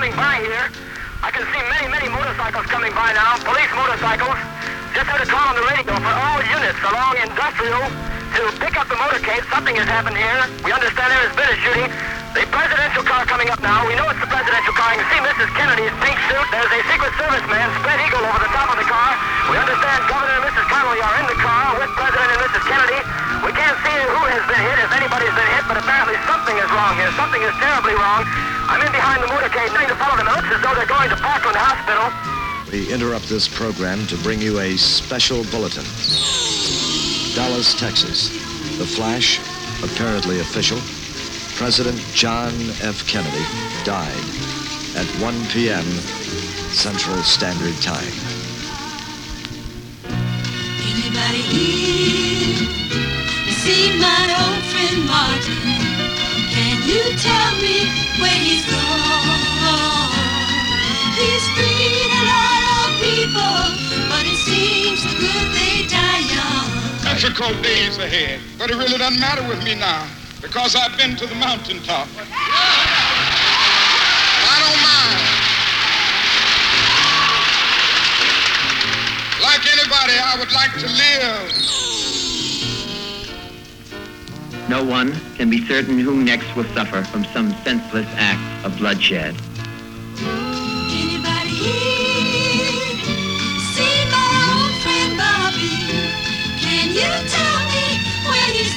coming by here. I can see many motorcycles coming by now, police motorcycles. Just heard a call on the radio for all units along Industrial to pick up the motorcade. Something has happened here. We understand there has been a shooting. The presidential car coming up now. We know it's the presidential car. You can see Mrs. Kennedy's pink suit. There's a Secret Service man, spread eagle, over the top of the car. We understand Governor and Mrs. Connolly are in the car with President and Mrs. Kennedy. We can't see who has been hit, if anybody's been hit, but apparently something is wrong here. Something is terribly wrong. I'm in behind the motorcade, trying to follow them. It looks as though they're going to Parkland Hospital. We interrupt this program to bring you a special bulletin. Dallas, Texas. The flash, apparently official. President John F. Kennedy died at 1 p.m. Central Standard Time. Anybody here see my old friend Martin? Can you tell me where he's gone? He's freed a lot of people, but it seems the good they die young. Difficult days ahead, but it really doesn't matter with me now, because I've been to the mountaintop. I don't mind. Like anybody, I would like to live. No one can be certain who next will suffer from some senseless act of bloodshed. Anybody here see my old friend Bobby? Can you tell me where he's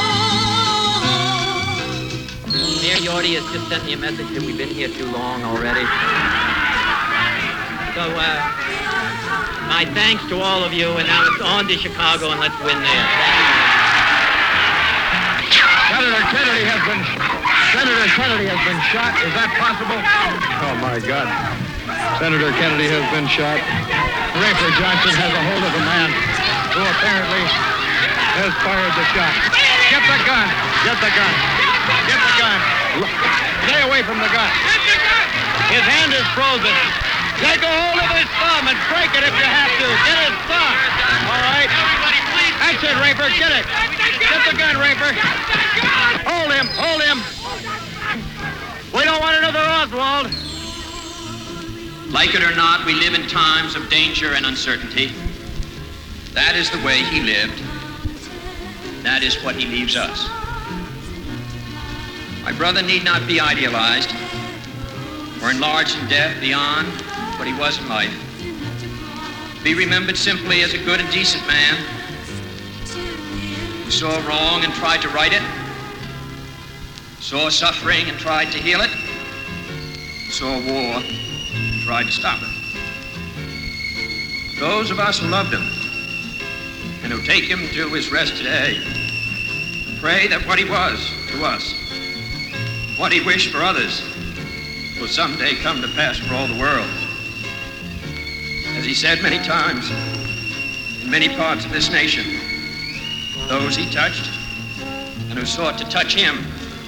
gone? Mayor Yorty has just sent me a message that we've been here too long already. So, my thanks to all of you, and now it's on to Chicago, and let's win there. Senator Kennedy has been shot. Is that possible? Oh, my God. Senator Kennedy has been shot. Rafer Johnson has a hold of a man who apparently has fired the shot. Get the gun. Get the gun. Get the gun. Stay away from the gun. His hand is frozen. Take a hold of his thumb and break it if you have to. Get his thumb. All right. That's it, Rafer. Get it. Get the gun, Rafer. Hold him. Hold him. We don't want another Oswald. Like it or not, we live in times of danger and uncertainty. That is the way he lived. That is what he leaves us. My brother need not be idealized or enlarged in death beyond what he was in life. Be remembered simply as a good and decent man who saw wrong and tried to right it, saw suffering and tried to heal it, saw war and tried to stop it. Those of us who loved him and who take him to his rest today pray that what he was to us, what he wished for others, will someday come to pass for all the world. As he said many times, in many parts of this nation, those he touched and who sought to touch him.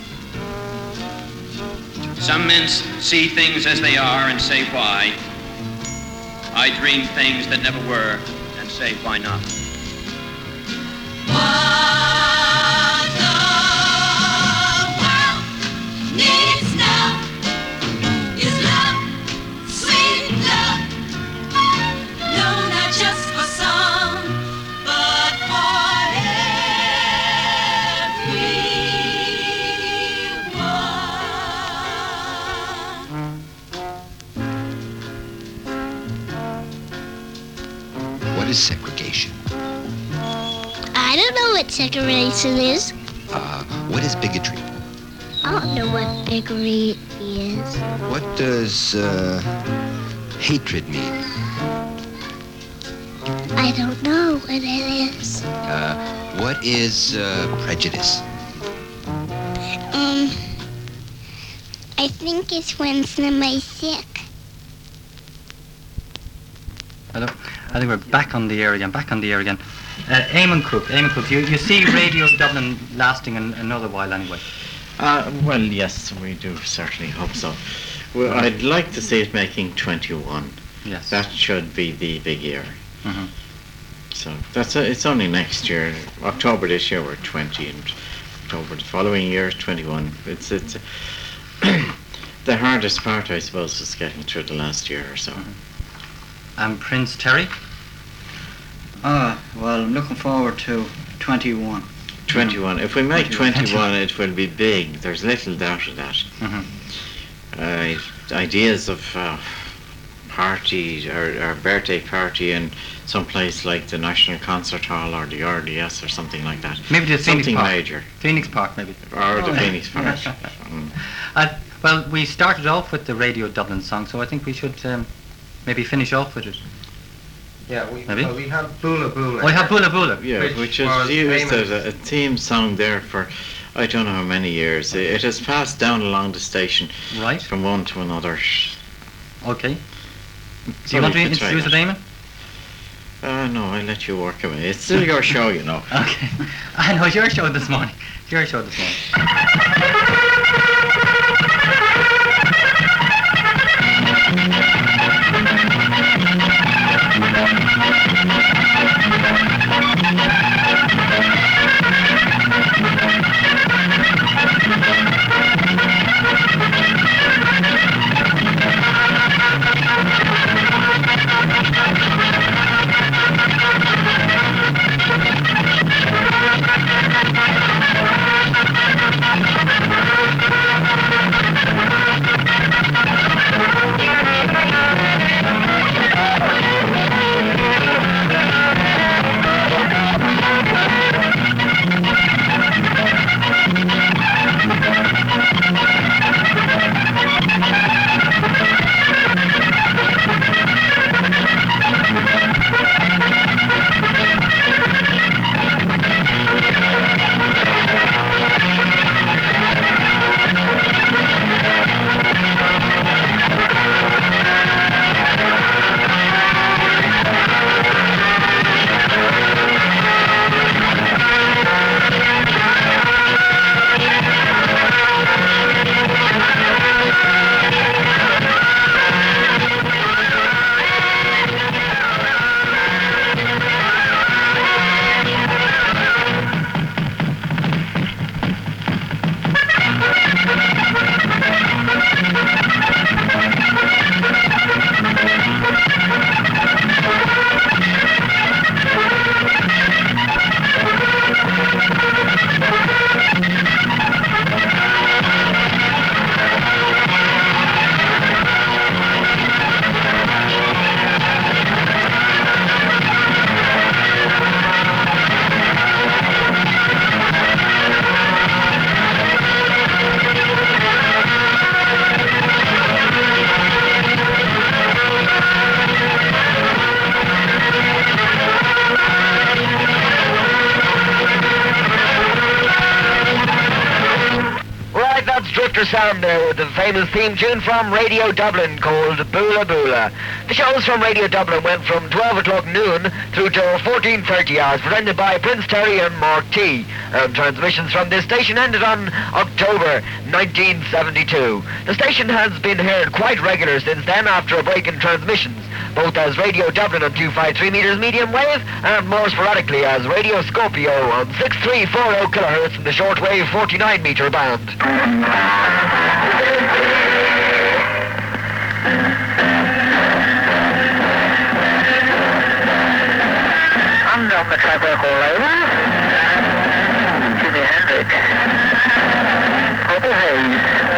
Some men see things as they are and say why. I dream things that never were and say why not. What the world needs now is love, sweet love. No, not just for some, but for everyone. What is segregation? I don't know what segregation is. What is bigotry? I don't know what bigotry is. What does hatred mean? I don't know what it is. What is prejudice? I think it's when somebody's sick. Hello. I think we're back on the air again. Eamon Cook, you see Radio Dublin lasting another while anyway? Well, yes, we do certainly hope so. Well, I'd like to see it making 21. Yes. That should be the big year. Mm-hmm. So it's only next year. October this year we're 20, and October the following year is 21. It's The hardest part, I suppose, was getting through the last year or so. And Prince Terry? Well, I'm looking forward to 21. 21. If we make 21, it will be big. There's little doubt of that. Ideas of party or birthday party in some place like the National Concert Hall or the RDS or something like that. Maybe the Phoenix something Park. major. Phoenix Park, maybe. Or the Phoenix Park. Well, we started off with the Radio Dublin song, so I think we should maybe finish off with it. Yeah, we Maybe? have Bula Bula. We have Bula Bula. Yeah, which is used as a theme song there for I don't know how many years. It has passed down along the station from one to another. Okay. Do you want to introduce it, Eamon? No, I'll let you work away. It's still your show, you know. Okay. I know, it's your show this morning. It's your show this morning. Sound there with the famous theme tune from Radio Dublin called Bula Bula. The shows from Radio Dublin went from 12 o'clock noon through to 14:30 hours, presented by Prince Terry and Mark T. Transmissions from this station ended on October 1972. The station has been heard quite regular since then after a break in transmissions, both as Radio Dublin on 253 meters medium wave and more sporadically as Radio Scorpio on 6340 kilohertz in the shortwave 49 meter band. I'm the traffic all over. Jimi Hendrix. Purple Haze.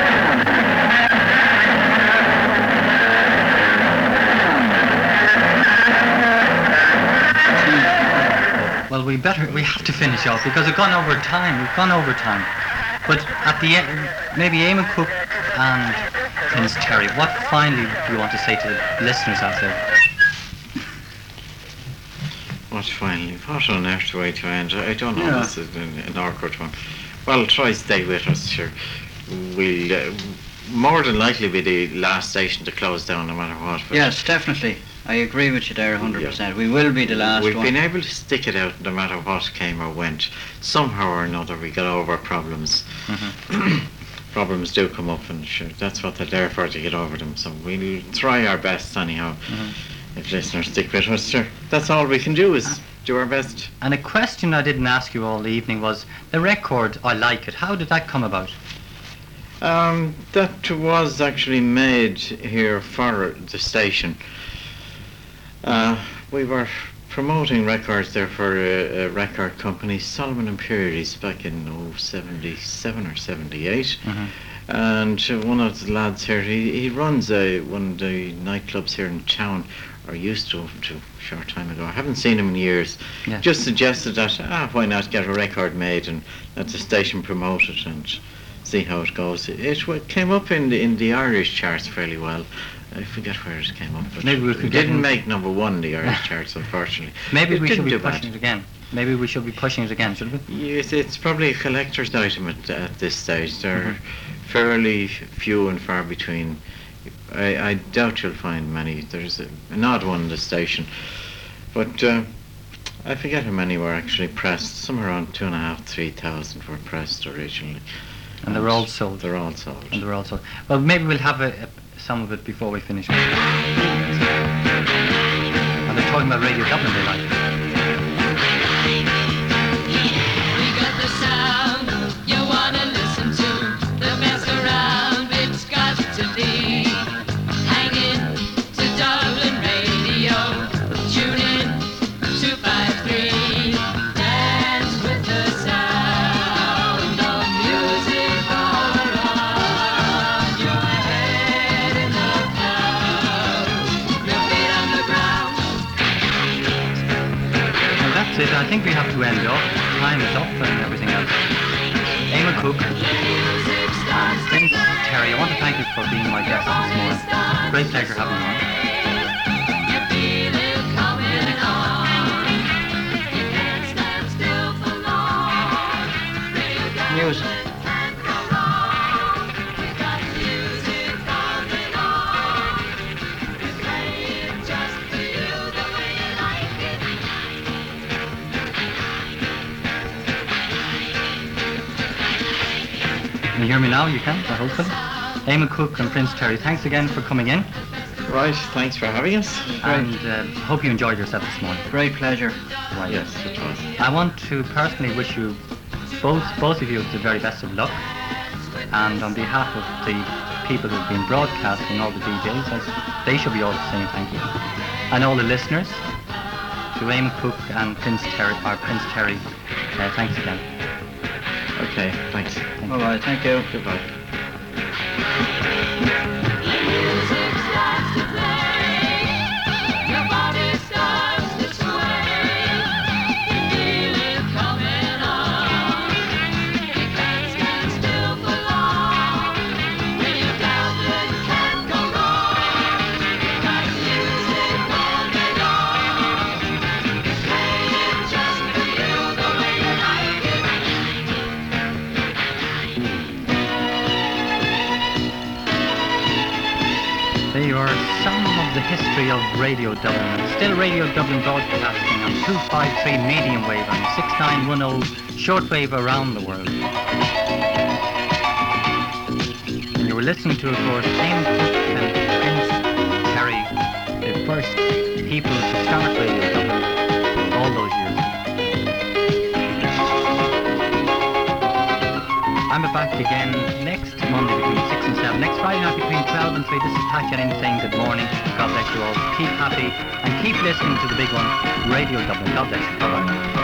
Well, we have to finish off because we've gone over time. But at the end, maybe Eamon Cook and Prince Terry, what finally do you want to say to the listeners out there? What finally? What on earth way to end? I don't know. This is an awkward one. Well, try stay with us, sure. We'll more than likely be the last station to close down no matter what. Yes, definitely. I agree with you there 100%. Yeah. We will be the last We've one. been able to stick it out no matter what came or went. Somehow or another we got over problems. Problems do come up, and sure, that's what they're there for, to get over them. So we'll try our best anyhow. If listeners stick with us, sure. That's all we can do is do our best. And a question I didn't ask you all evening was, the record, I Like It, how did that come about? That was actually made here for the station. We were promoting records there for a record company, Solomon Imperials, back in 77 or 78. And one of the lads here, he runs one of the nightclubs here in town, or used to a short time ago. I haven't seen him in years. Yeah. Just suggested that, why not get a record made and let the station promote it and see how it goes. It came up in the Irish charts fairly well. I forget where it came up, but maybe we could didn't make number one in the Irish charts, unfortunately. Maybe It we should didn't be do pushing bad. it again. Maybe we should be pushing it again, should we? Yes, it's probably a collector's item at this stage. They're fairly few and far between. I doubt you'll find many. There's an odd one in the station, but I forget how many were actually pressed. Somewhere around 2,500, 3,000 were pressed originally. And they're all sold. They're all sold. And they're all sold. Well, maybe we'll have some of it before we finish. And they're talking about Radio Dublin, they like. We got the sound you wanna listen to, the best around, it's got to be. Hang in to Dublin Radio, tune in 253, dance with the sound of music all around. Your head in the clouds, your feet on the ground. Well, that's it. I think we have to end off. Time is up and everything else. Eamon Cook and Prince Terry, I want to thank you for being my guest this morning. Great pleasure having you on. You feel it coming on. You can't stand still for long. Radio Dublin Music. can't go wrong. You got music coming on. We play it just for you the way you like it. Can you hear me now? You can, I hope so. Eamon Cook and Prince Terry, thanks again for coming in. Right, thanks for having us. And hope you enjoyed yourself this morning. Great pleasure. Right. Yes, it was. I want to personally wish you, both of you, the very best of luck. And on behalf of the people who've been broadcasting, all the DJs, they should be all saying thank you. And all the listeners, to Eamon Cook and Prince Terry, thanks again. Okay, thanks. All right, thank you. Goodbye. Music starts to play. Your body starts to sway. You feel it coming on. You can't stand still for long. Radio Dublin can't go wrong. You got music coming on. Play it just for you the way you like it. They are some of the history of Radio Dublin. Still Radio Dublin broadcasting on 253 medium wave and 6910 shortwave around the world. And you were listening to, of course, Eamon Cook and Prince Terry, the first people to start Radio Dublin all those years. I'm back again next Monday between 6 and 7. Next Friday night between 12 and 3. This is Pat Jennings saying good morning. God bless you all. Keep happy and keep listening to the big one, Radio Dublin. God bless you. Bye-bye.